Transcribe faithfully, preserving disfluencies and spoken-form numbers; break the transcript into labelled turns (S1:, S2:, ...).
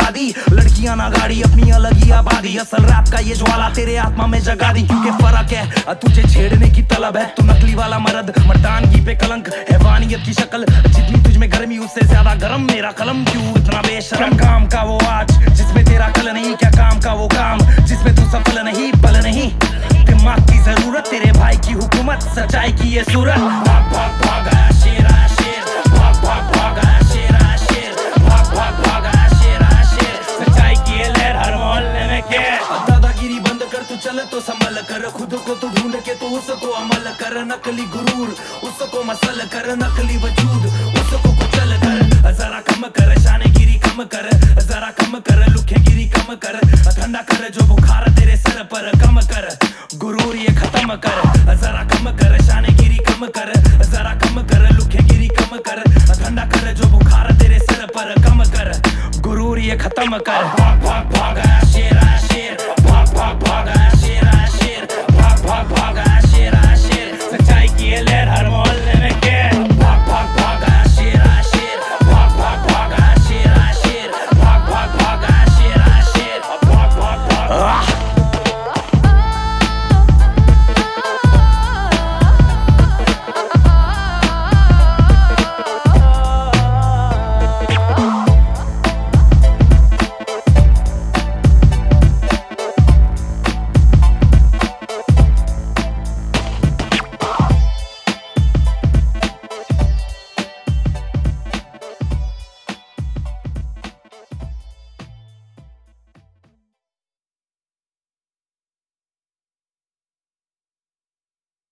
S1: जगा दी। लड़कियां ना गाड़ी अपनी अलग ही आबादी, असल रैप का ये ज्वाला तेरे आत्मा में जगा दी। क्योंकि फर्क है तुझे छेड़ने की तलब है, तू नकली वाला मर्द मर्दानगी पे कलंक, हैवानियत की शक्ल। जितनी तुझ में गर्मी उससे ज्यादा गरम मेरा कलम, क्यों इतना बेशरम। काम का वो आज जिसमें तेरा कल नहीं, क्या काम का वो काम जिसमें तू सफल नहीं पल नहीं। दिमाग की जरूरत तेरे भाई की हुकूमत, सच्चाई की ये सूरत। भाग भाग भाग आया शेर आया शेर, भाग भाग भाग आया शेर आया शेर, भाग भाग भाग आया शेर आया शेर। सच्चाई की ये लहर हर मोहल्ले में के। दादागिरी बंद कर तू चल तो संभल कर, खुद को तू ढूंढ के तो उसको अमल कर। नकली गुरूर उसको मसल कर, नकली वजूद उसको कुचल कर। जरा कम कर शानगिरी कम कर, जरा कम कर लुखेगिरी कम कर। ठंडा कर जो बुखार तेरे सर पर कम कर, गुरूर ये खत्म कर। जरा कम कर शानगिरी कम कर, जरा कम कर लुखेगिरी कम कर। ठंडा कर जो बुखार तेरे सर पर कम कर, गुरूर ये खत्म कर। भाग भाग भाग आया शेर आया शेर, भाग भाग भाग आया